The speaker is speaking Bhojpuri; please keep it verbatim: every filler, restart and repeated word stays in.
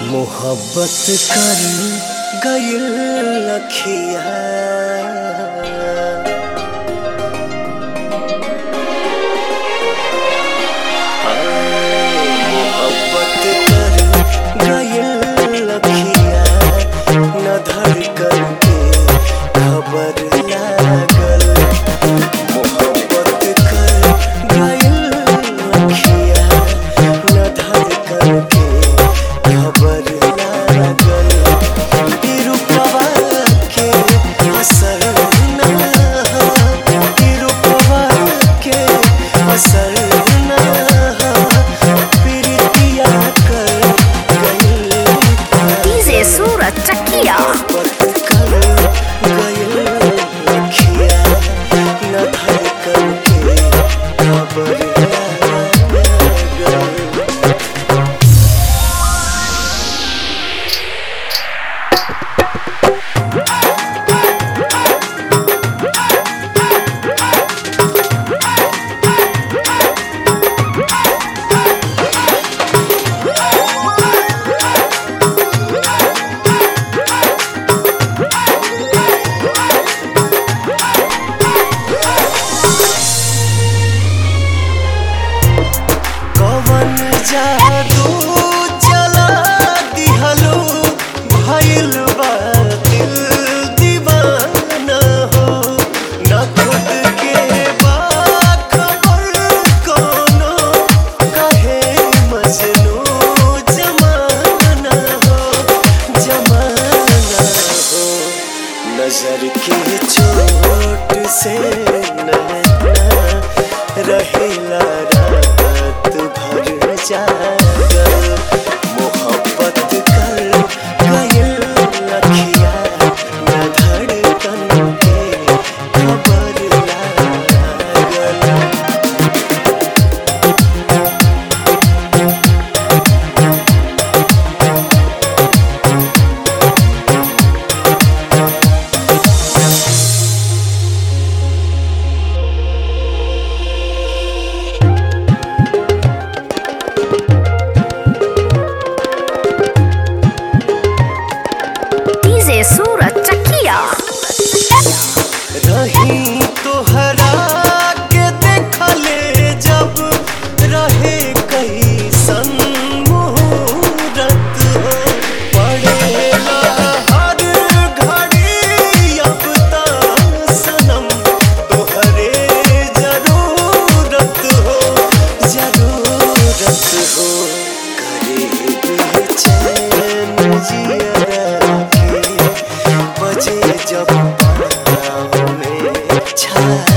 मोहब्बत कर गइल लखिया मोहब्बत कर गइल लखिया न धड़कन के खबर लागल मोहब्बत कर गइल लखिया न धड़कन के खबर लागल तिरुपवा के असर ना तिरुपवा के असर ना प्रीतिया कर गइल डीजे सूरज चकिया कर गइल लखिया न धड़कन के खबर लागल कवन जादू चला दिहलो भइल बा दिल दीवाना हो न खुद के बा खबर कोनो कहे मजनू जमाना हो जमाना हो नजर के चोट से नैना रहेला रात भर जागल मोहब्बत कर गइल लखिया न धड़कन के खबर लागल डीजे सूरज चकिया रही तोहरा के देखले जब रहे कैसन मुहूर्त हो पड़ेला हर घड़ी अब ता सनम तोहरे जरूरत हो जरूरत हो करे बेचैन जिया के बजे जब पाँव में छा